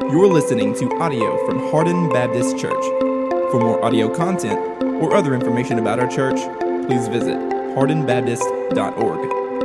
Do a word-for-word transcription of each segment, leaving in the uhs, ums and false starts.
You're listening to audio from Hardin Baptist Church. For more audio content or other information about our church, please visit hardin baptist dot org.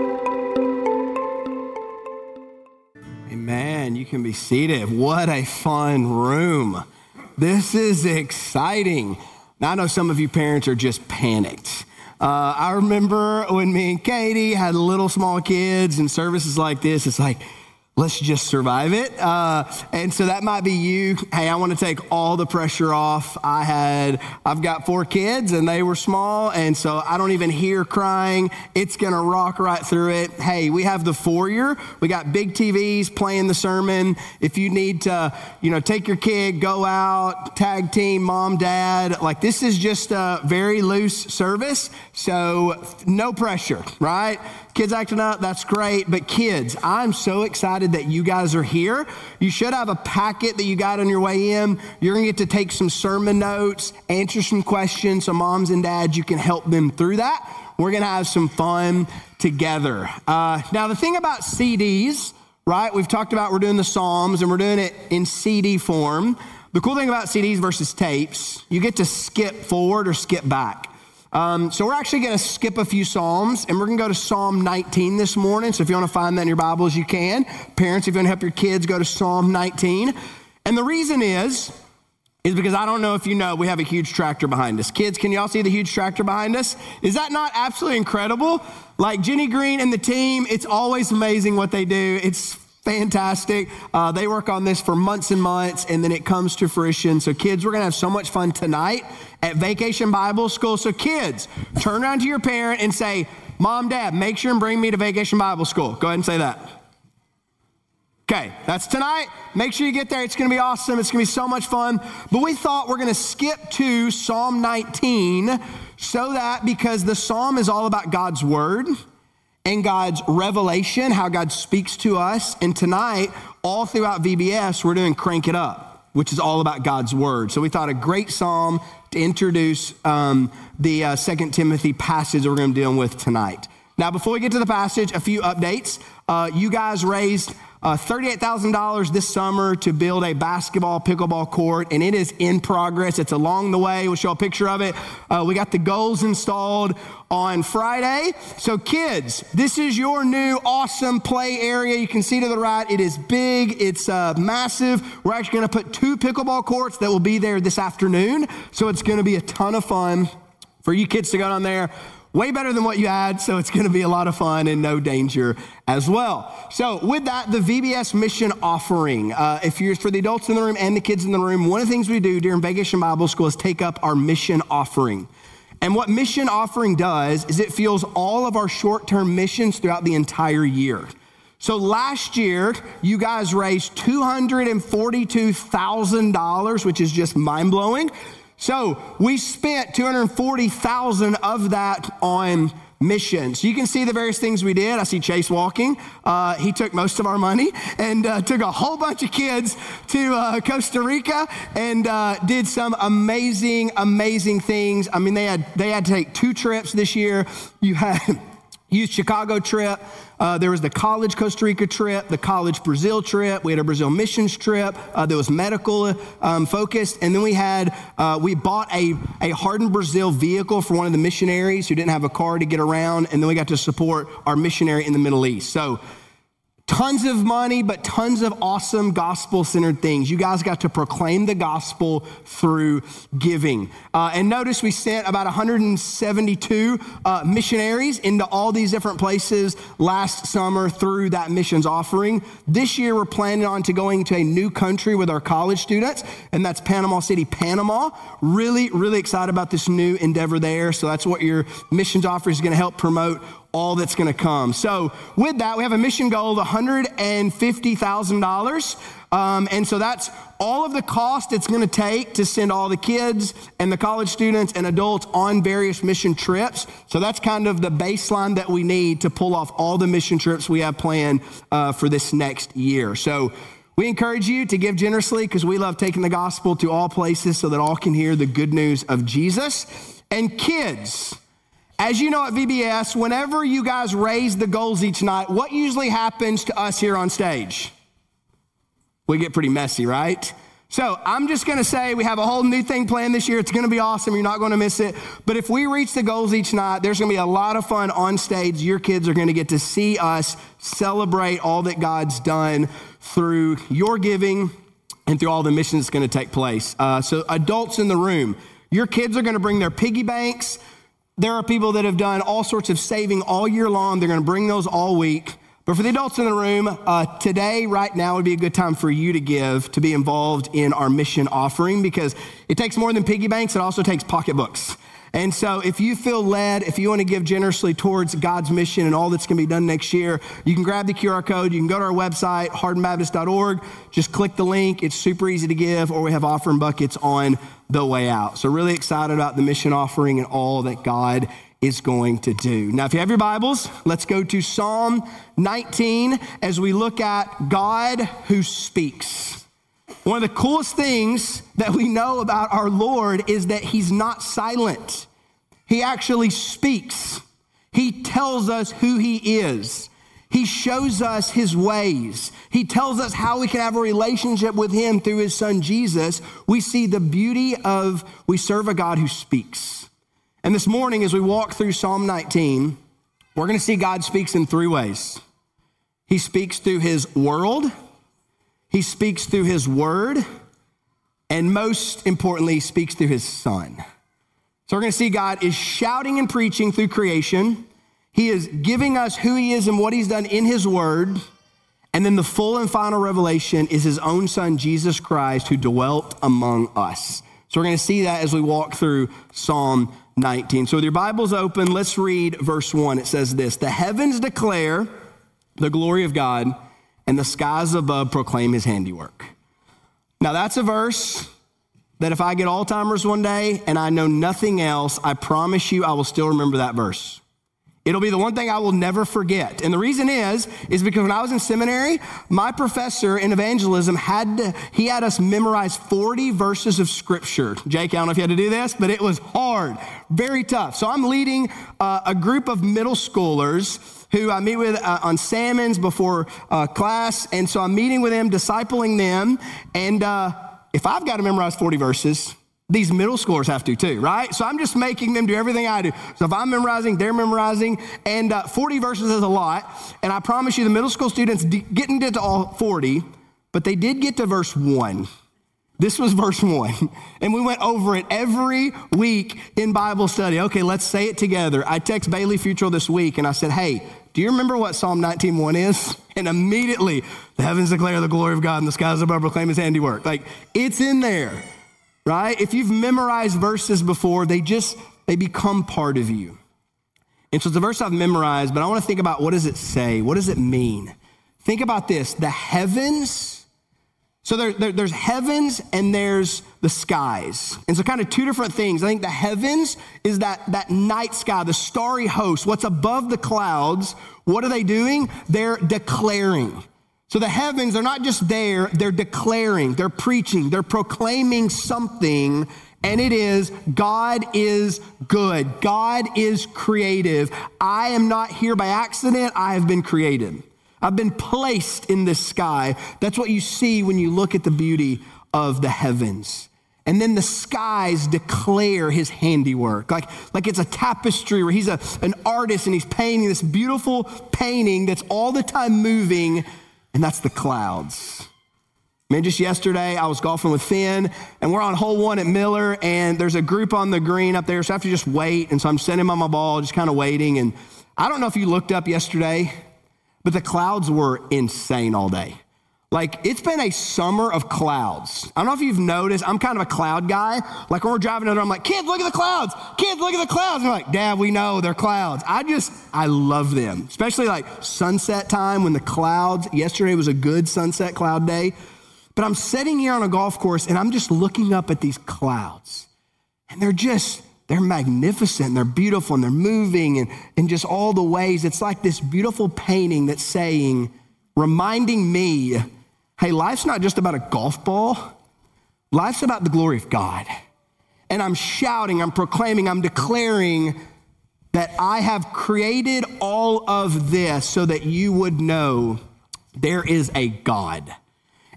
Amen. You can be seated. What a fun room. This is exciting. Now, I know some of you parents are just panicked. Uh, I remember when me and Katie had little small kids and services like this, it's like, let's just survive it. Uh, and so that might be you. Hey, I want to take all the pressure off. I had, I've got four kids and they were small. And so I don't even hear crying. It's going to rock right through it. Hey, we have the foyer. We got big T Vs playing the sermon. If you need to, you know, take your kid, go out, tag team, mom, dad, like this is just a very loose service. So no pressure, right? Kids acting up, that's great. But kids, I'm so excited that you guys are here. You should have a packet that you got on your way in. You're gonna get to take some sermon notes, answer some questions. So moms and dads, you can help them through that. We're gonna have some fun together. Uh, now the thing about C Ds, right? We've talked about we're doing the Psalms and we're doing it in C D form. The cool thing about C Ds versus tapes, you get to skip forward or skip back. Um, so we're actually going to skip a few Psalms, and we're going to go to Psalm nineteen this morning. So if you want to find that in your Bibles, you can. Parents, if you want to help your kids, go to Psalm nineteen. And the reason is, is because I don't know if you know, we have a huge tractor behind us. Kids, can y'all see the huge tractor behind us? Is that not absolutely incredible? Like Jenny Green and the team, it's always amazing what they do. It's fantastic. Uh, they work on this for months and months, and then it comes to fruition. So kids, we're going to have so much fun tonight at Vacation Bible School. So kids, turn around to your parent and say, Mom, Dad, make sure and bring me to Vacation Bible School. Go ahead and say that. Okay, that's tonight. Make sure you get there. It's going to be awesome. It's going to be so much fun. But we thought we're going to skip to Psalm nineteen so that because the Psalm is all about God's word and God's revelation, how God speaks to us. And tonight, all throughout V B S, we're doing Crank It Up, which is all about God's word. So we thought a great psalm to introduce um, the uh, Second Timothy passage that we're going to deal with tonight. Now, before we get to the passage, a few updates. Uh, you guys raised uh, thirty-eight thousand dollars this summer to build a basketball pickleball court, and it is in progress. It's along the way. We'll show a picture of it. Uh, we got the goals installed on Friday. So kids, this is your new awesome play area. You can see to the right, it is big, it's uh, massive. We're actually gonna put two pickleball courts that will be there this afternoon. So it's gonna be a ton of fun for you kids to go down there. Way better than what you had, so it's gonna be a lot of fun and no danger as well. So with that, the V B S mission offering. Uh, if you're for the adults in the room and the kids in the room, one of the things we do during Vacation Bible School is take up our mission offering. And what mission offering does is it fuels all of our short-term missions throughout the entire year. So last year, you guys raised two hundred forty-two thousand dollars, which is just mind-blowing. So we spent two hundred forty thousand dollars of that on missions. So you can see the various things we did. I see Chase walking. Uh, he took most of our money and uh, took a whole bunch of kids to uh, Costa Rica and uh, did some amazing, amazing things. I mean, they had they had to take two trips this year. You had Youth Chicago trip. Uh, there was the college Costa Rica trip, the college Brazil trip. We had a Brazil missions trip. Uh, there was medical um, focused. And then we had, uh, we bought a, a Hardin Brazil vehicle for one of the missionaries who didn't have a car to get around. And then we got to support our missionary in the Middle East. So tons of money, but tons of awesome gospel-centered things. You guys got to proclaim the gospel through giving. Uh, and notice we sent about one hundred seventy-two uh, missionaries into all these different places last summer through that missions offering. This year, we're planning on to going to a new country with our college students, and that's Panama City, Panama. Really, really excited about this new endeavor there. So that's what your missions offer is going to help promote all that's going to come. So with that, we have a mission goal of one hundred fifty thousand dollars. Um, and so that's all of the cost it's going to take to send all the kids and the college students and adults on various mission trips. So that's kind of the baseline that we need to pull off all the mission trips we have planned uh, for this next year. So we encourage you to give generously because we love taking the gospel to all places so that all can hear the good news of Jesus. And kids, as you know at V B S, whenever you guys raise the goals each night, what usually happens to us here on stage? we get pretty messy, right? So I'm just going to say we have a whole new thing planned this year. It's going to be awesome. You're not going to miss it. But if we reach the goals each night, there's going to be a lot of fun on stage. Your kids are going to get to see us celebrate all that God's done through your giving and through all the missions that's going to take place. Uh, so adults in the room, your kids are going to bring their piggy banks. There are people that have done all sorts of saving all year long. They're going to bring those all week. But for the adults in the room, uh, today, right now, would be a good time for you to give, to be involved in our mission offering, because it takes more than piggy banks. It also takes pocketbooks. And so if you feel led, if you want to give generously towards God's mission and all that's going to be done next year, you can grab the Q R code. You can go to our website, hardin baptist dot org. Just click the link. It's super easy to give, or we have offering buckets on the way out. So really excited about the mission offering and all that God is going to do. Now, if you have your Bibles, let's go to Psalm nineteen as we look at God who speaks. One of the coolest things that we know about our Lord is that he's not silent. He actually speaks. He tells us who he is. He shows us his ways. He tells us how we can have a relationship with him through his son, Jesus. We see the beauty of, we serve a God who speaks. And this morning, as we walk through Psalm nineteen, we're going to see God speaks in three ways. He speaks through his world, he speaks through his word, and most importantly, he speaks through his son. So we're going to see God is shouting and preaching through creation. He is giving us who he is and what he's done in his word. And then the full and final revelation is his own son, Jesus Christ, who dwelt among us. So we're going to see that as we walk through Psalm nineteen. So with your Bibles open, let's read verse one. It says this: the heavens declare the glory of God, and the skies above proclaim his handiwork. Now that's a verse that if I get Alzheimer's one day and I know nothing else, I promise you I will still remember that verse. It'll be the one thing I will never forget. And the reason is, is because when I was in seminary, my professor in evangelism had to, he had us memorize forty verses of scripture. Jake, I don't know if you had to do this, but it was hard, very tough. So I'm leading uh, a group of middle schoolers who I meet with uh, on Salmons before uh, class. And so I'm meeting with them, discipling them. And uh, if I've got to memorize forty verses, these middle schoolers have to too, right? So I'm just making them do everything I do. So if I'm memorizing, they're memorizing, and uh, forty verses is a lot. And I promise you the middle school students didn't get to all forty, but they did get to verse one. This was verse one. And we went over it every week in Bible study. Okay, let's say it together. I text Bailey Futrell this week and I said, hey, do you remember what Psalm nineteen one is? And immediately, the heavens declare the glory of God and the skies above proclaim his handiwork. Like, it's in there. Right? If you've memorized verses before, they just, they become part of you. And so it's a verse I've memorized, but I want to think about, what does it say? What does it mean? Think about this, the heavens. So there, there, there's heavens and there's the skies. And so kind of two different things. I think the heavens is that, that night sky, the starry host, what's above the clouds. What are they doing? They're declaring. So the heavens, they're not just there, they're declaring, they're preaching, they're proclaiming something, and it is, God is good. God is creative. I am not here by accident, I have been created. I've been placed in this sky. That's what you see when you look at the beauty of the heavens. And then the skies declare his handiwork. Like, like it's a tapestry where he's a, an artist and he's painting this beautiful painting that's all the time moving. And that's the clouds. Man, just yesterday, I was golfing with Finn, and we're on hole one at Miller, and there's a group on the green up there, so I have to just wait. And so I'm sitting on my ball, just kind of waiting. And I don't know if you looked up yesterday, but the clouds were insane all day. Like, it's been a summer of clouds. I don't know if you've noticed, I'm kind of a cloud guy. Like, when we're driving over, I'm like, kids, look at the clouds. Kids, look at the clouds. And they're like, Dad, we know they're clouds. I just, I love them. Especially like sunset time when the clouds, yesterday was a good sunset cloud day. But I'm sitting here on a golf course and I'm just looking up at these clouds. And they're just, they're magnificent. And they're beautiful and they're moving and in just all the ways. It's like this beautiful painting that's saying, reminding me, hey, life's not just about a golf ball. Life's about the glory of God. And I'm shouting, I'm proclaiming, I'm declaring that I have created all of this so that you would know there is a God.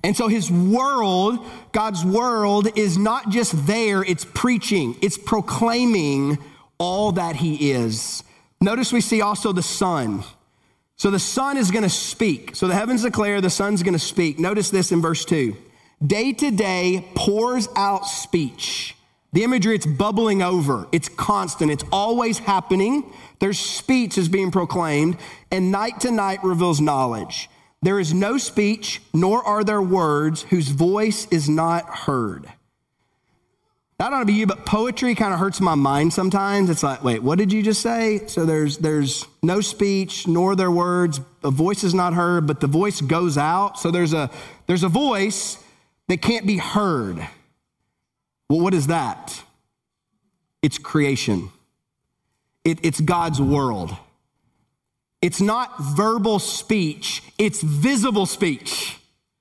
And so his world, God's world, is not just there, it's preaching, it's proclaiming all that he is. Notice we see also the Son. So the Son is gonna speak. So the heavens declare, the Son's gonna speak. Notice this in verse two. Day to day pours out speech. The imagery, it's bubbling over. It's constant. It's always happening. There's speech is being proclaimed, and night to night reveals knowledge. There is no speech, nor are there words whose voice is not heard. I don't know about you, but poetry kind of hurts my mind sometimes. It's like, wait, what did you just say? So there's there's no speech, nor are there words. A voice is not heard, but the voice goes out. So there's a there's a voice that can't be heard. Well, what is that? It's creation. It, it's God's world. It's not verbal speech, it's visible speech.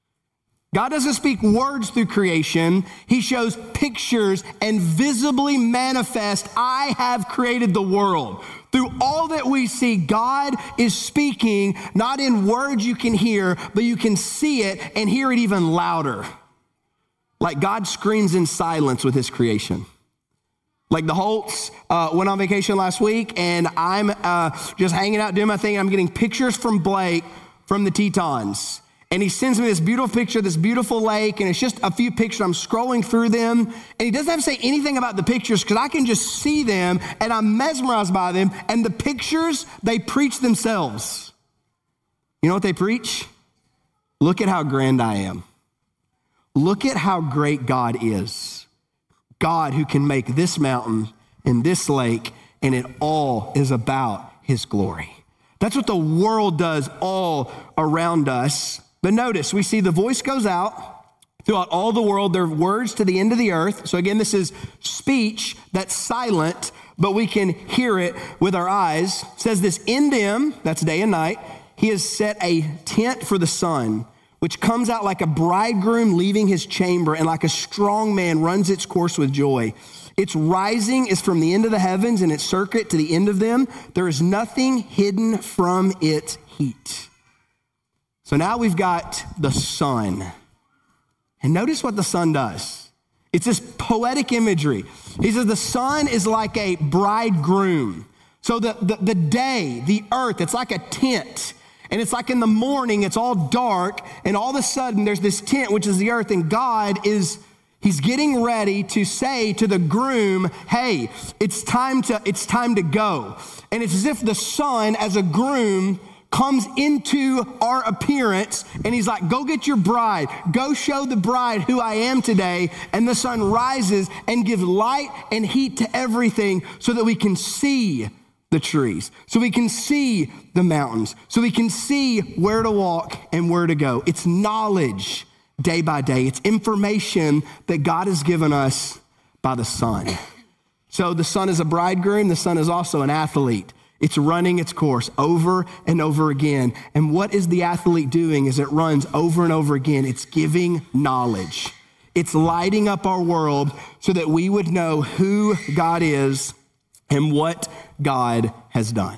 God doesn't speak words through creation. He shows pictures and visibly manifest, I have created the world. Through all that we see, God is speaking, not in words you can hear, but you can see it and hear it even louder. Like God screams in silence with his creation. Like the Holtz uh, went on vacation last week, and I'm uh, just hanging out doing my thing. And I'm getting pictures from Blake from the Tetons. And he sends me this beautiful picture, this beautiful lake, and it's just a few pictures. I'm scrolling through them, and he doesn't have to say anything about the pictures because I can just see them, and I'm mesmerized by them. And the pictures, they preach themselves. You know what they preach? Look at how grand I am. Look at how great God is. God who can make this mountain and this lake, and it all is about his glory. That's what the world does all around us. But notice, we see the voice goes out throughout all the world. There are words to the end of the earth. So again, this is speech that's silent, but we can hear it with our eyes. It says this, in them, that's day and night, he has set a tent for the sun, which comes out like a bridegroom leaving his chamber, and like a strong man runs its course with joy. Its rising is from the end of the heavens, and its circuit to the end of them. There is nothing hidden from its heat. So now we've got the sun. And notice what the sun does. It's this poetic imagery. He says the sun is like a bridegroom. So the, the, the day, the earth, it's like a tent. And it's like in the morning, it's all dark, and all of a sudden there's this tent, which is the earth, and God is, he's getting ready to say to the groom, hey, it's time to, it's time to go. And it's as if the sun, as a groom, comes into our appearance, and he's like, go get your bride, go show the bride who I am today. And the sun rises and gives light and heat to everything so that we can see the trees, so we can see the mountains, so we can see where to walk and where to go. It's knowledge day by day. It's information that God has given us by the sun. So the sun is a bridegroom. The sun is also an athlete. It's running its course over and over again. And what is the athlete doing as it runs over and over again? It's giving knowledge. It's lighting up our world so that we would know who God is and what God has done.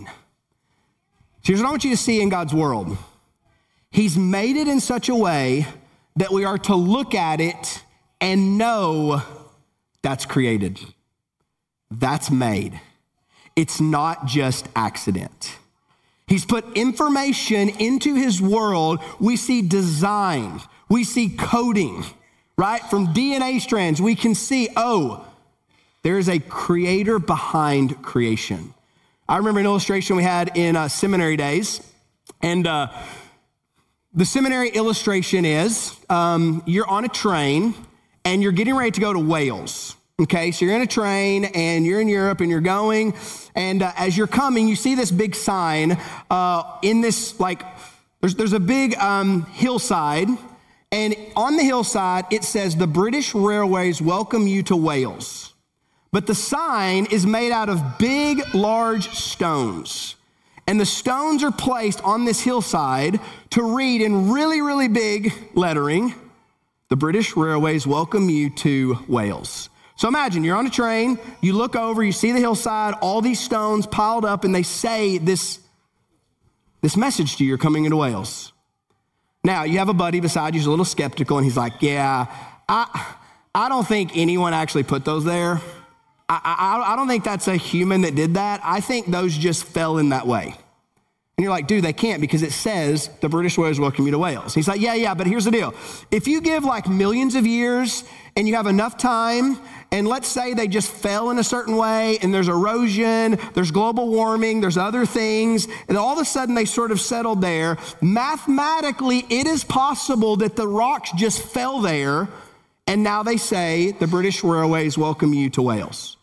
So here's what I want you to see in God's world. He's made it in such a way that we are to look at it and know that's created. That's made. It's not just accident. He's put information into his world. We see design. We see coding, right? From D N A strands, we can see, oh, there is a creator behind creation. I remember an illustration we had in uh, seminary days, and uh, the seminary illustration is um, you're on a train and you're getting ready to go to Wales. Okay, so you're in a train and you're in Europe and you're going, and uh, as you're coming, you see this big sign uh, in this, like, there's, there's a big um, hillside, and on the hillside, it says, the British Railways welcome you to Wales. But the sign is made out of big, large stones. And the stones are placed on this hillside to read in really, really big lettering, the British Railways welcome you to Wales. So imagine you're on a train, you look over, you see the hillside, all these stones piled up, and they say this, this message to you, you're coming into Wales. Now, you have a buddy beside you who's a little skeptical, and he's like, yeah, I, I don't think anyone actually put those there. I, I, I don't think that's a human that did that. I think those just fell in that way. And you're like, dude, they can't because it says the British whales welcome you to Wales. He's like, yeah, yeah, but here's the deal. If you give like millions of years and you have enough time, and let's say they just fell in a certain way and there's erosion, there's global warming, there's other things, and all of a sudden they sort of settled there, mathematically it is possible that the rocks just fell there and now they say the British Railways welcome you to Wales.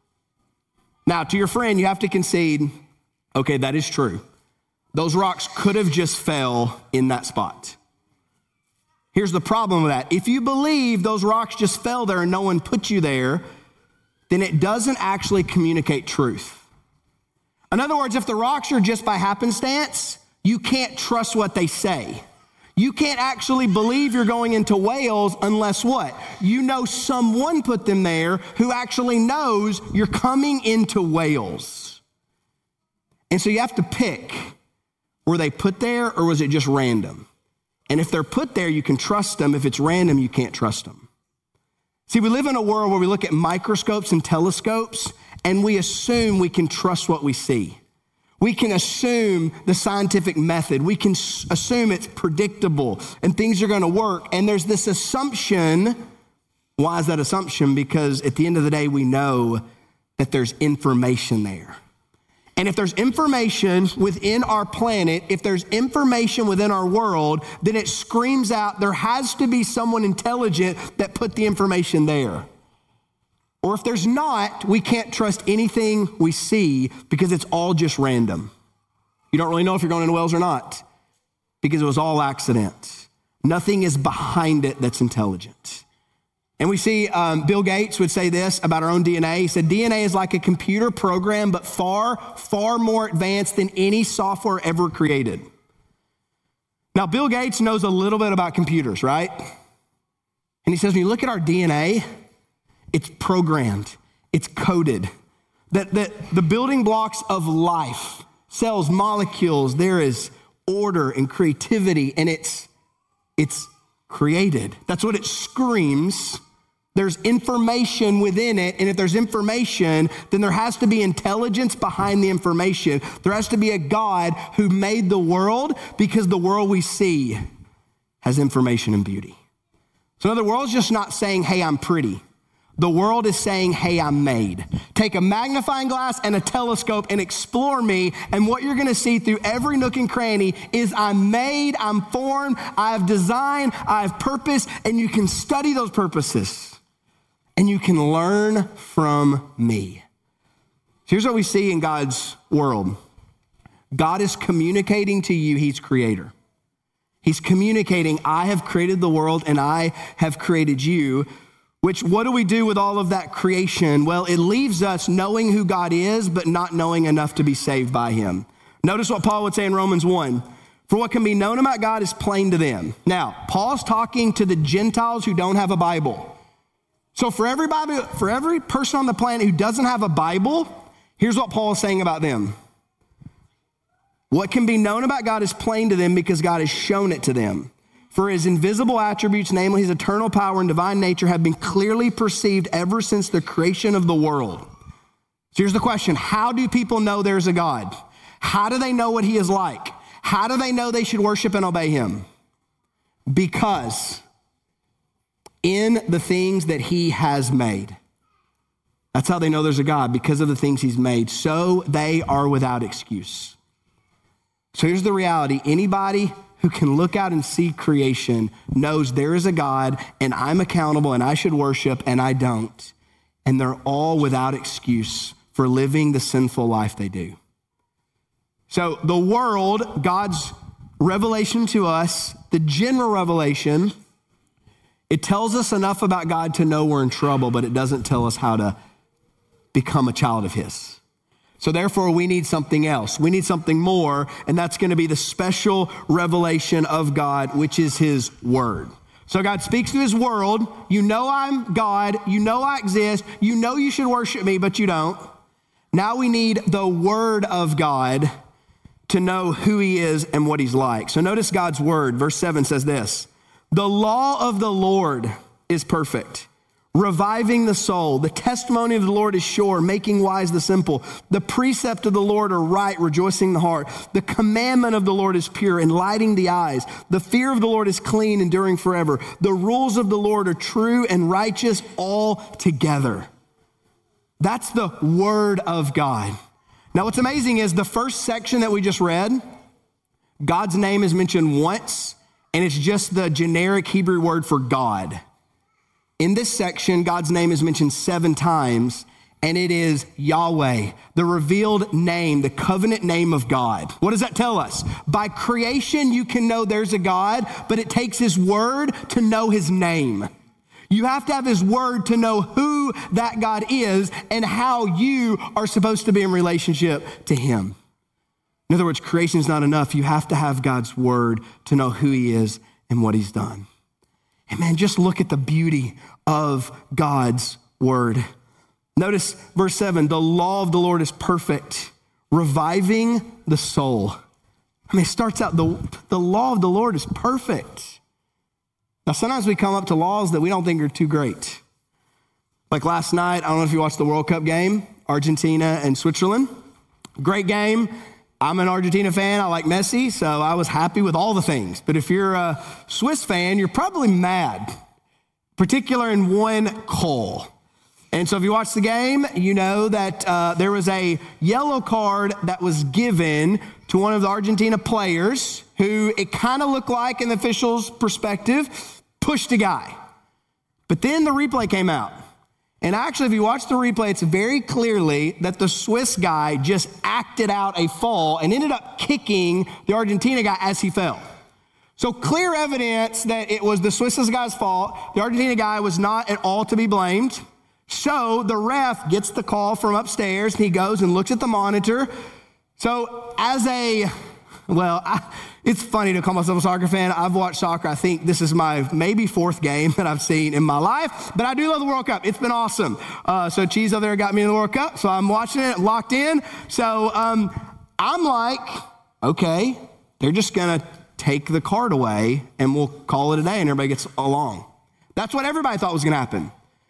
Now, to your friend, you have to concede, okay, that is true. Those rocks could have just fell in that spot. Here's the problem with that. If you believe those rocks just fell there and no one put you there, then it doesn't actually communicate truth. In other words, if the rocks are just by happenstance, you can't trust what they say. You can't actually believe you're going into Wales unless what? You know someone put them there who actually knows you're coming into Wales. And so you have to pick. Were they put there or was it just random? And if they're put there, you can trust them. If it's random, you can't trust them. See, we live in a world where we look at microscopes and telescopes and we assume we can trust what we see. We can assume the scientific method. We can assume it's predictable and things are going to work. And there's this assumption. Why is that assumption? Because at the end of the day, we know that there's information there. And if there's information within our planet, if there's information within our world, then it screams out there has to be someone intelligent that put the information there. Or if there's not, we can't trust anything we see because it's all just random. You don't really know if you're going into Wales or not because it was all accident. Nothing is behind it that's intelligent. And we see um, Bill Gates would say this about our own D N A. He said, D N A is like a computer program, but far, far more advanced than any software ever created. Now, Bill Gates knows a little bit about computers, right? And he says, when you look at our D N A, it's programmed, it's coded. That, that the building blocks of life, cells, molecules, there is order and creativity, and it's, it's created. That's what it screams. There's information within it, and if there's information, then there has to be intelligence behind the information. There has to be a God who made the world because the world we see has information and beauty. So in other words, the world's just not saying, hey, I'm pretty. The world is saying, hey, I'm made. Take a magnifying glass and a telescope and explore me, and what you're gonna see through every nook and cranny is I'm made, I'm formed, I have design, I have purpose, and you can study those purposes, and you can learn from me. Here's what we see in God's world. God is communicating to you, he's creator. He's communicating, I have created the world and I have created you. Which, what do we do with all of that creation? Well, it leaves us knowing who God is, but not knowing enough to be saved by him. Notice what Paul would say in Romans one. For what can be known about God is plain to them. Now, Paul's talking to the Gentiles who don't have a Bible. So for everybody, for every person on the planet who doesn't have a Bible, here's what Paul is saying about them. What can be known about God is plain to them because God has shown it to them. For his invisible attributes, namely his eternal power and divine nature, have been clearly perceived ever since the creation of the world. So here's the question. How do people know there's a God? How do they know what he is like? How do they know they should worship and obey him? Because in the things that he has made. That's how they know there's a God, because of the things he's made. So they are without excuse. So here's the reality. Anybody who can look out and see creation knows there is a God and I'm accountable and I should worship and I don't. And they're all without excuse for living the sinful life they do. So the world, God's revelation to us, the general revelation, it tells us enough about God to know we're in trouble, but it doesn't tell us how to become a child of his. So therefore, we need something else. We need something more, and that's going to be the special revelation of God, which is his word. So God speaks to his world. You know I'm God. You know I exist. You know you should worship me, but you don't. Now we need the word of God to know who he is and what he's like. So notice God's word. Verse seven says this: the law of the Lord is perfect, reviving the soul. The testimony of the Lord is sure, making wise the simple. The precept of the Lord are right, rejoicing the heart. The commandment of the Lord is pure, enlightening the eyes. The fear of the Lord is clean, enduring forever. The rules of the Lord are true and righteous altogether. That's the word of God. Now, what's amazing is the first section that we just read, God's name is mentioned once, and it's just the generic Hebrew word for God. In this section, God's name is mentioned seven times, and it is Yahweh, the revealed name, the covenant name of God. What does that tell us? By creation, you can know there's a God, but it takes his word to know his name. You have to have his word to know who that God is and how you are supposed to be in relationship to him. In other words, creation is not enough. You have to have God's word to know who he is and what he's done. And man, just look at the beauty of God's word. Notice verse seven, the law of the Lord is perfect, reviving the soul. I mean, it starts out, the, the law of the Lord is perfect. Now, sometimes we come up to laws that we don't think are too great. Like last night, I don't know if you watched the World Cup game, Argentina and Switzerland. Great game. I'm an Argentina fan. I like Messi, so I was happy with all the things. But if you're a Swiss fan, you're probably mad, particular in one call. And so if you watch the game, you know that uh, there was a yellow card that was given to one of the Argentina players who it kind of looked like, in the official's perspective, pushed a guy. But then the replay came out. And actually, if you watch the replay, it's very clearly that the Swiss guy just acted out a fall and ended up kicking the Argentina guy as he fell. So clear evidence that it was the Swiss guy's fault. The Argentina guy was not at all to be blamed. So the ref gets the call from upstairs, and he goes and looks at the monitor. So as a, well, I, it's funny to call myself a soccer fan. I've watched soccer. I think this is my maybe fourth game that I've seen in my life, but I do love the World Cup. It's been awesome. Uh, so Cheese over there got me in the World Cup, so I'm watching it, locked in. So um, I'm like, okay, they're just going to take the card away, and we'll call it a day, and everybody gets along. That's what everybody thought was going to happen.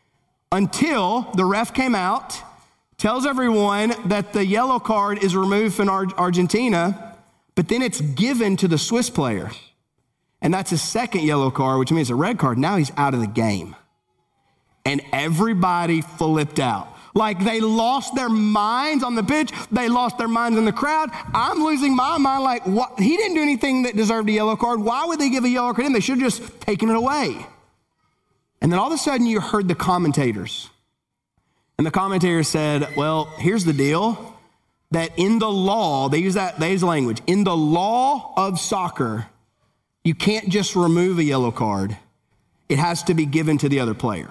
Until the ref came out, tells everyone that the yellow card is removed from Ar- Argentina, but then it's given to the Swiss player. And that's his second yellow card, which means a red card. Now he's out of the game. And everybody flipped out. Like they lost their minds on the pitch. They lost their minds in the crowd. I'm losing my mind like, what? He didn't do anything that deserved a yellow card. Why would they give a yellow card in? They should have just taken it away. And then all of a sudden you heard the commentators. And the commentators said, well, here's the deal. That in the law, they use that, they use language. In the law of soccer, you can't just remove a yellow card. It has to be given to the other player.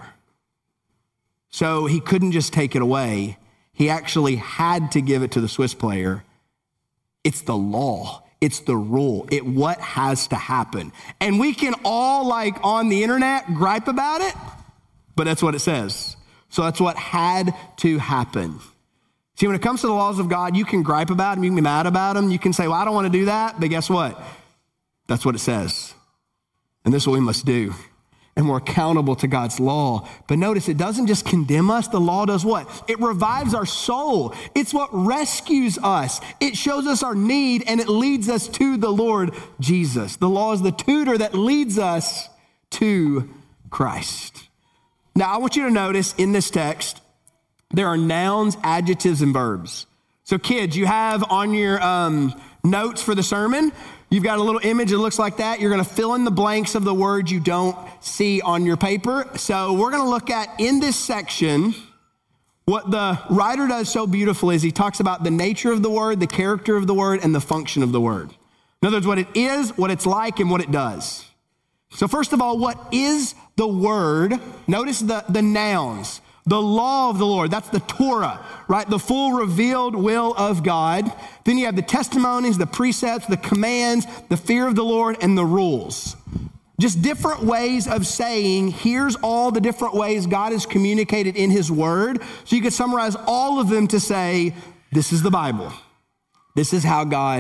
So he couldn't just take it away. He actually had to give it to the Swiss player. It's the law. It's the rule. It what has to happen. And we can all, like on the internet, gripe about it, but that's what it says. So that's what had to happen. See, when it comes to the laws of God, you can gripe about them, you can be mad about them, you can say, well, I don't want to do that, but guess what? That's what it says. And this is what we must do. And we're accountable to God's law. But notice, it doesn't just condemn us. The law does what? It revives our soul. It's what rescues us. It shows us our need, and it leads us to the Lord Jesus. The law is the tutor that leads us to Christ. Now, I want you to notice in this text, there are nouns, adjectives, and verbs. So kids, you have on your um, notes for the sermon, you've got a little image that looks like that. You're gonna fill in the blanks of the words you don't see on your paper. So we're gonna look at, in this section, what the writer does so beautifully is he talks about the nature of the word, the character of the word, and the function of the word. In other words, what it is, what it's like, and what it does. So first of all, what is the word? Notice the, the nouns. The law of the Lord, that's the Torah, right? The full revealed will of God. Then you have the testimonies, the precepts, the commands, the fear of the Lord, and the rules. Just different ways of saying, here's all the different ways God has communicated in his word. So you could summarize all of them to say, this is the Bible. This is how God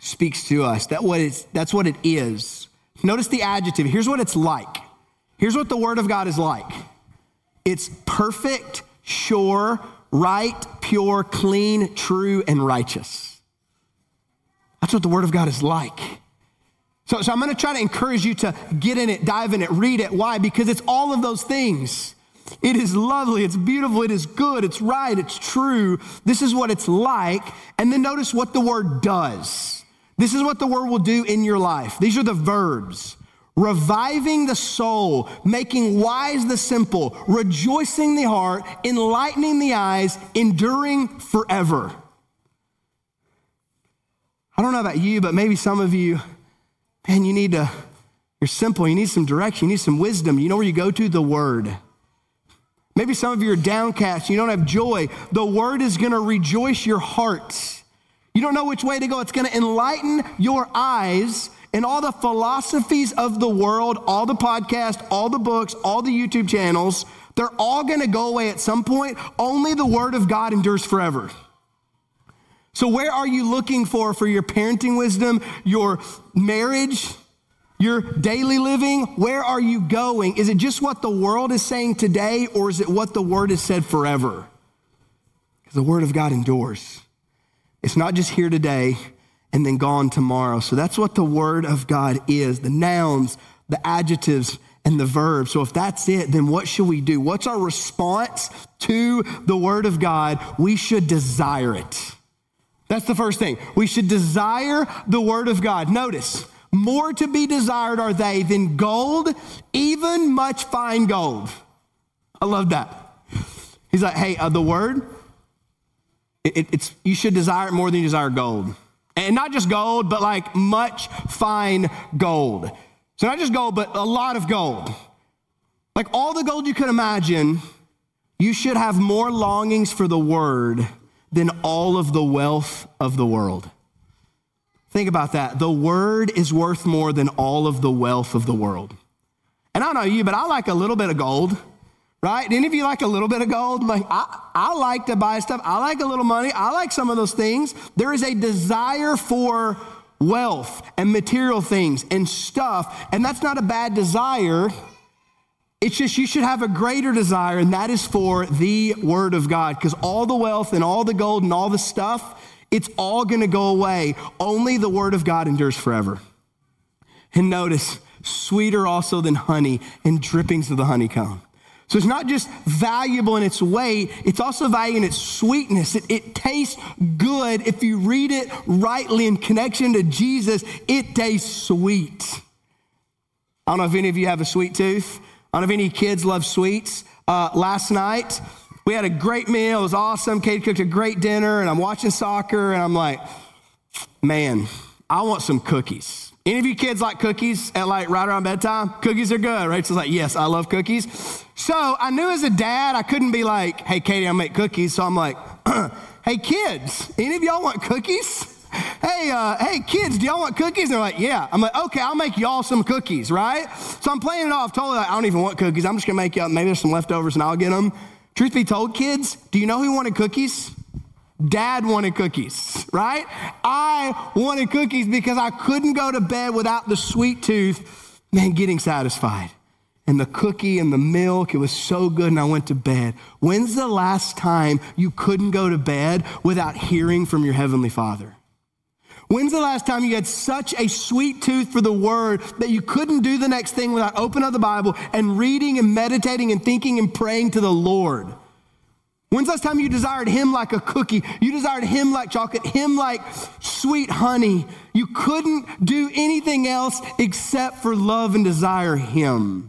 speaks to us. That what it's, that's what it is. Notice the adjective. Here's what it's like. Here's what the Word of God is like. It's perfect, sure, right, pure, clean, true, and righteous. That's what the Word of God is like. So, so I'm going to try to encourage you to get in it, dive in it, read it. Why? Because it's all of those things. It is lovely, it's beautiful, it is good, it's right, it's true. This is what it's like. And then notice what the Word does. This is what the Word will do in your life. These are the verbs. Reviving the soul, making wise the simple, rejoicing the heart, enlightening the eyes, enduring forever. I don't know about you, but maybe some of you, man, you need to, you're simple, you need some direction, you need some wisdom. You know where you go to? The Word. Maybe some of you are downcast, you don't have joy. The Word is gonna rejoice your hearts. You don't know which way to go. It's gonna enlighten your eyes, and all the philosophies of the world, all the podcasts, all the books, all the YouTube channels, they're all gonna go away at some point. Only the Word of God endures forever. So where are you looking for for your parenting wisdom, your marriage, your daily living? Where are you going? Is it just what the world is saying today, or is it what the Word has said forever? Because the Word of God endures. It's not just here today and then gone tomorrow. So that's what the Word of God is, the nouns, the adjectives, and the verbs. So if that's it, then what should we do? What's our response to the Word of God? We should desire it. That's the first thing. We should desire the Word of God. Notice, more to be desired are they than gold, even much fine gold. I love that. He's like, hey, uh, the Word, it, it, it's you should desire it more than you desire gold. And not just gold, but like much fine gold. So not just gold, but a lot of gold. Like all the gold you could imagine, you should have more longings for the Word than all of the wealth of the world. Think about that. The Word is worth more than all of the wealth of the world. And I don't know you, but I like a little bit of gold, right? Any of you like a little bit of gold? Like I, I like to buy stuff. I like a little money. I like some of those things. There is a desire for wealth and material things and stuff, and that's not a bad desire. It's just you should have a greater desire, and that is for the Word of God, because all the wealth and all the gold and all the stuff, it's all gonna go away. Only the Word of God endures forever. And notice, sweeter also than honey and drippings of the honeycomb. So it's not just valuable in its weight, it's also valuable in its sweetness. It, it tastes good. If you read it rightly in connection to Jesus, it tastes sweet. I don't know if any of you have a sweet tooth. I don't know if any kids love sweets. Uh, last night, we had a great meal. It was awesome. Katie cooked a great dinner, and I'm watching soccer, and I'm like, man, I want some cookies. Any of you kids like cookies at like right around bedtime? Cookies are good. Rachel's like, yes, I love cookies. So I knew as a dad, I couldn't be like, hey, Katie, I'll make cookies. So I'm like, hey, kids, any of y'all want cookies? Hey, uh, hey, kids, do y'all want cookies? And they're like, yeah. I'm like, okay, I'll make y'all some cookies, right? So I'm playing it off, totally like, I don't even want cookies. I'm just gonna make y'all, maybe there's some leftovers and I'll get them. Truth be told, kids, do you know who wanted cookies? Dad wanted cookies, right? I wanted cookies because I couldn't go to bed without the sweet tooth, man, getting satisfied. And the cookie and the milk, it was so good, and I went to bed. When's the last time you couldn't go to bed without hearing from your Heavenly Father? When's the last time you had such a sweet tooth for the Word that you couldn't do the next thing without opening up the Bible and reading and meditating and thinking and praying to the Lord? When's the last time you desired Him like a cookie? You desired Him like chocolate, Him like sweet honey. You couldn't do anything else except for love and desire Him.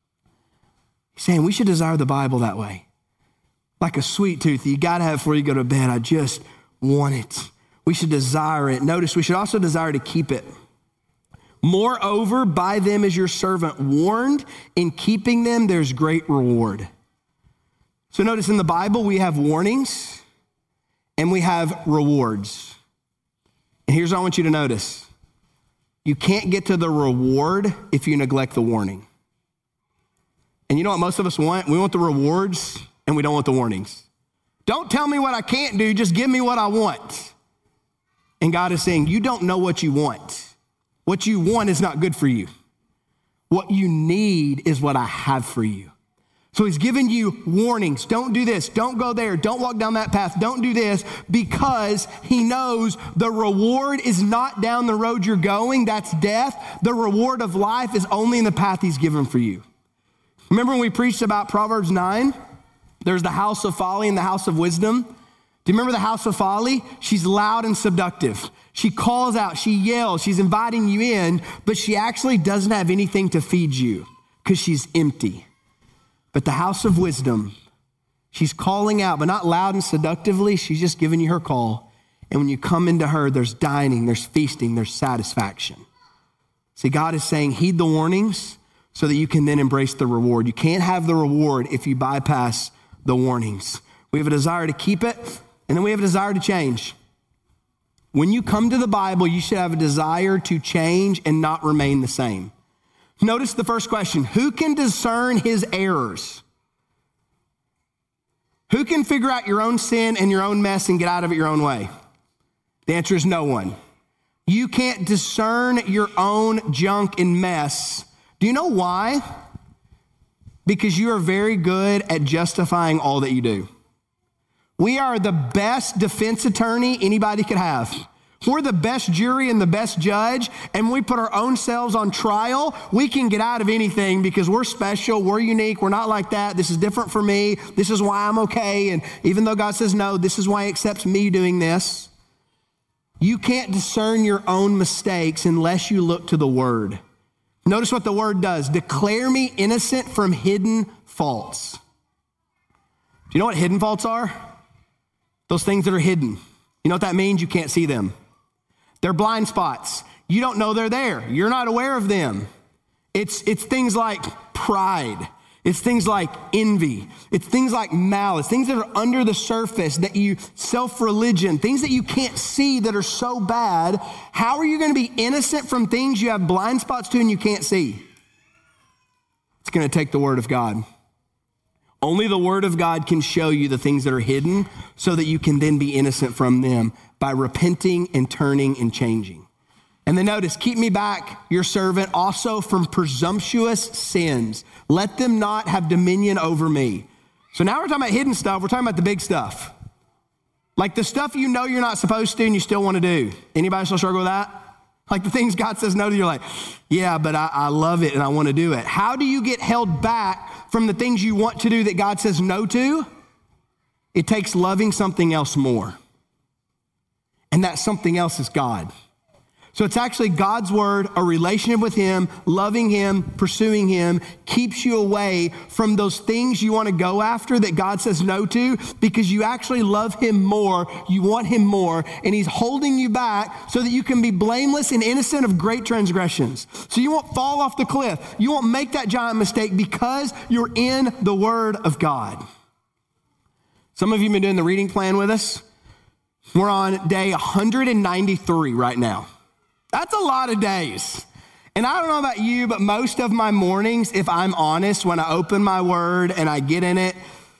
He's saying we should desire the Bible that way. Like a sweet tooth that you gotta have before you go to bed. I just want it. We should desire it. Notice, we should also desire to keep it. Moreover, by them is your servant warned. In keeping them, there's great reward. So notice in the Bible, we have warnings and we have rewards. And here's what I want you to notice. You can't get to the reward if you neglect the warning. And you know what most of us want? We want the rewards and we don't want the warnings. Don't tell me what I can't do, just give me what I want. And God is saying, you don't know what you want. What you want is not good for you. What you need is what I have for you. So he's giving you warnings. Don't do this. Don't go there. Don't walk down that path. Don't do this, because he knows the reward is not down the road you're going. That's death. The reward of life is only in the path he's given for you. Remember when we preached about Proverbs nine? There's the house of folly and the house of wisdom. Do you remember the house of folly? She's loud and seductive. She calls out, she yells, she's inviting you in, but she actually doesn't have anything to feed you because she's empty. But the house of wisdom, she's calling out, but not loud and seductively. She's just giving you her call. And when you come into her, there's dining, there's feasting, there's satisfaction. See, God is saying, heed the warnings so that you can then embrace the reward. You can't have the reward if you bypass the warnings. We have a desire to keep it, and then we have a desire to change. When you come to the Bible, you should have a desire to change and not remain the same. Notice the first question: who can discern his errors? Who can figure out your own sin and your own mess and get out of it your own way? The answer is no one. You can't discern your own junk and mess. Do you know why? Because you are very good at justifying all that you do. We are the best defense attorney anybody could have. We're the best jury and the best judge, and when we put our own selves on trial, we can get out of anything because we're special, we're unique, we're not like that. This is different for me. This is why I'm okay. And even though God says no, this is why he accepts me doing this. You can't discern your own mistakes unless you look to the word. Notice what the word does. Declare me innocent from hidden faults. Do you know what hidden faults are? Those things that are hidden. You know what that means? You can't see them. They're blind spots. You don't know they're there. You're not aware of them. It's, it's things like pride. It's things like envy. It's things like malice, things that are under the surface that you, self-religion, things that you can't see that are so bad. How are you going to be innocent from things you have blind spots to and you can't see? It's going to take the word of God. Only the word of God can show you the things that are hidden so that you can then be innocent from them by repenting and turning and changing. And then notice, keep me back, your servant, also from presumptuous sins. Let them not have dominion over me. So now we're talking about hidden stuff. We're talking about the big stuff. Like the stuff you know you're not supposed to and you still want to do. Anybody still struggle with that? Like the things God says no to, you're like, yeah, but I, I love it and I want to do it. How do you get held back from the things you want to do that God says no to? It takes loving something else more. And that something else is God. So it's actually God's word, a relationship with him, loving him, pursuing him, keeps you away from those things you want to go after that God says no to because you actually love him more, you want him more, and he's holding you back so that you can be blameless and innocent of great transgressions. So you won't fall off the cliff. You won't make that giant mistake because you're in the word of God. Some of you have been doing the reading plan with us. We're on day one hundred ninety-three right now. That's a lot of days. And I don't know about you, but most of my mornings, if I'm honest, when I open my word and I get in it,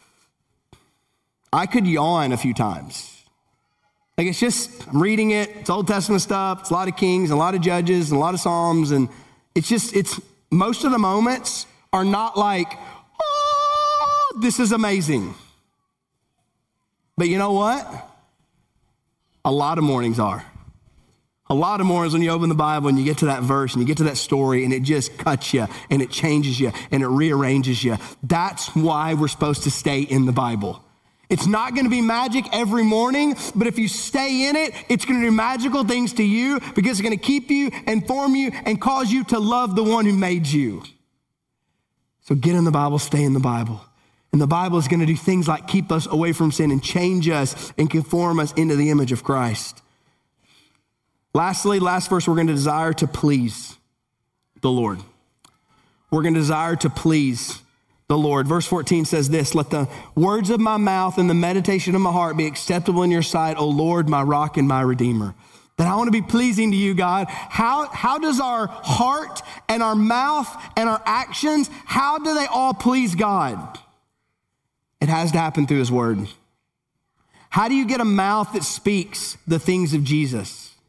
I could yawn a few times. Like it's just, I'm reading it, it's Old Testament stuff, it's a lot of Kings, and a lot of Judges, and a lot of Psalms, and it's just, it's, most of the moments are not like, oh, this is amazing. But you know what? A lot of mornings are. A lot of mornings when you open the Bible and you get to that verse and you get to that story and it just cuts you and it changes you and it rearranges you. That's why we're supposed to stay in the Bible. It's not going to be magic every morning, but if you stay in it, it's going to do magical things to you because it's going to keep you and form you and cause you to love the one who made you. So get in the Bible, stay in the Bible. And the Bible is going to do things like keep us away from sin and change us and conform us into the image of Christ. Lastly, last verse, we're going to desire to please the Lord. We're going to desire to please the Lord. Verse fourteen says this, let the words of my mouth and the meditation of my heart be acceptable in your sight, O Lord, my rock and my redeemer. That I want to be pleasing to you, God. How, how does our heart and our mouth and our actions, how do they all please God? It has to happen through his word. How do you get a mouth that speaks the things of Jesus?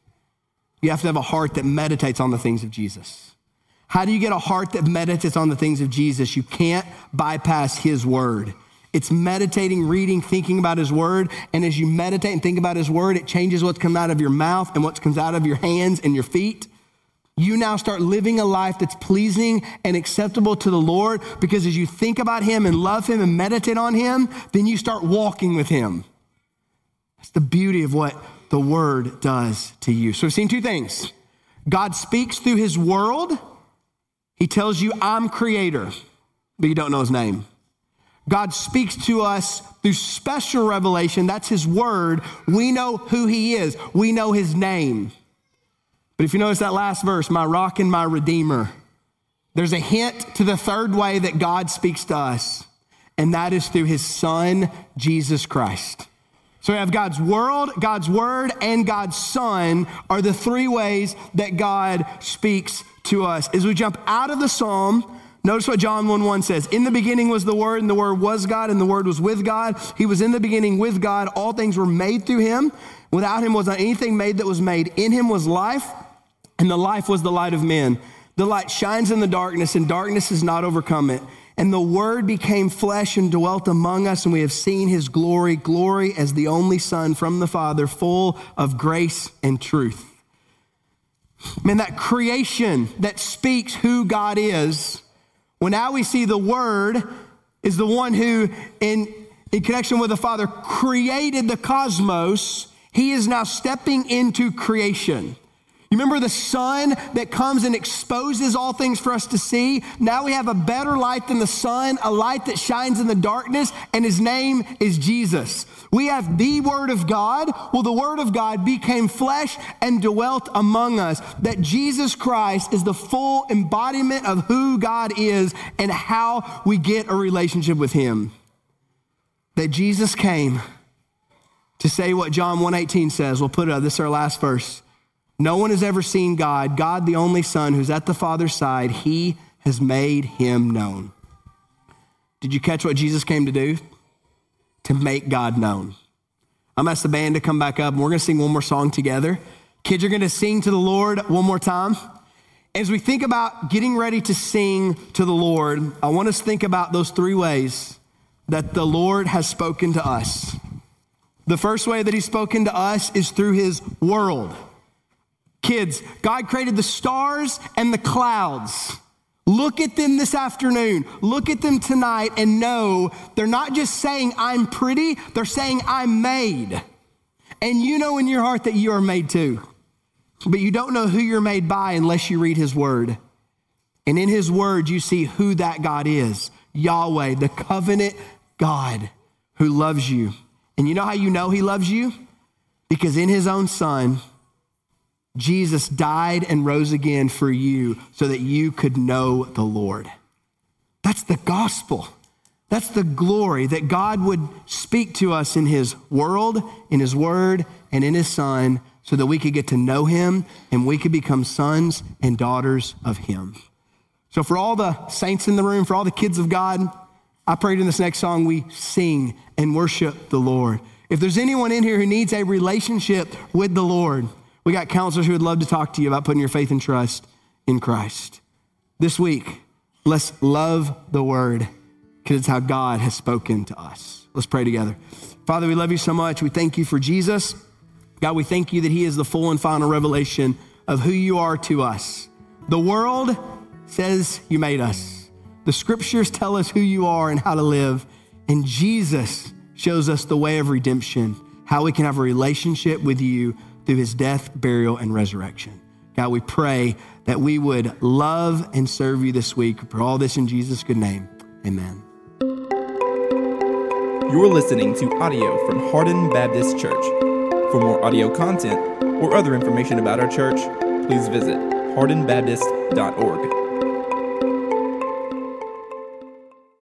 You have to have a heart that meditates on the things of Jesus. How do you get a heart that meditates on the things of Jesus? You can't bypass his word. It's meditating, reading, thinking about his word. And as you meditate and think about his word, it changes what's come out of your mouth and what comes out of your hands and your feet. You now start living a life that's pleasing and acceptable to the Lord, because as you think about him and love him and meditate on him, then you start walking with him. That's the beauty of what the word does to you. So we've seen two things. God speaks through his world. He tells you, I'm creator, but you don't know his name. God speaks to us through special revelation. That's his word. We know who he is. We know his name. But if you notice that last verse, my rock and my redeemer, there's a hint to the third way that God speaks to us, and that is through his son, Jesus Christ. So we have God's world, God's word, and God's son are the three ways that God speaks to us. As we jump out of the psalm, notice what John one one says. In the beginning was the word, and the word was God, and the word was with God. He was in the beginning with God. All things were made through him. Without him was not anything made that was made. In him was life, and the life was the light of men. The light shines in the darkness, and darkness has not overcome it. And the word became flesh and dwelt among us, and we have seen his glory, glory as the only Son from the Father, full of grace and truth. Man, that creation that speaks who God is, well, now we see the word is the one who, in, in connection with the Father, created the cosmos. He is now stepping into creation. You remember the sun that comes and exposes all things for us to see? Now we have a better light than the sun, a light that shines in the darkness, and his name is Jesus. We have the word of God. Well, the word of God became flesh and dwelt among us. That Jesus Christ is the full embodiment of who God is and how we get a relationship with him. That Jesus came to say what John one eighteen says. We'll put it up. This is our last verse. No one has ever seen God, God the only Son who's at the Father's side. He has made him known. Did you catch what Jesus came to do? To make God known. I'm going to ask the band to come back up, and we're going to sing one more song together. Kids are going to sing to the Lord one more time. As we think about getting ready to sing to the Lord, I want us to think about those three ways that the Lord has spoken to us. The first way that he's spoken to us is through his world. Kids, God created the stars and the clouds. Look at them this afternoon. Look at them tonight and know they're not just saying I'm pretty, they're saying I'm made. And you know in your heart that you are made too. But you don't know who you're made by unless you read his word. And in his word, you see who that God is. Yahweh, the covenant God who loves you. And you know how you know he loves you? Because in his own son, Jesus died and rose again for you so that you could know the Lord. That's the gospel. That's the glory that God would speak to us in his world, in his word, and in his son so that we could get to know him and we could become sons and daughters of him. So for all the saints in the room, for all the kids of God, I prayed in this next song we sing and worship the Lord. If there's anyone in here who needs a relationship with the Lord, we got counselors who would love to talk to you about putting your faith and trust in Christ. This week, let's love the word because it's how God has spoken to us. Let's pray together. Father, we love you so much. We thank you for Jesus. God, we thank you that he is the full and final revelation of who you are to us. The world says you made us. The scriptures tell us who you are and how to live. And Jesus shows us the way of redemption, how we can have a relationship with you through his death, burial, and resurrection. God, we pray that we would love and serve you this week. For all this in Jesus' good name, amen. You're listening to audio from Hardin Baptist Church. For more audio content or other information about our church, please visit hardin baptist dot org.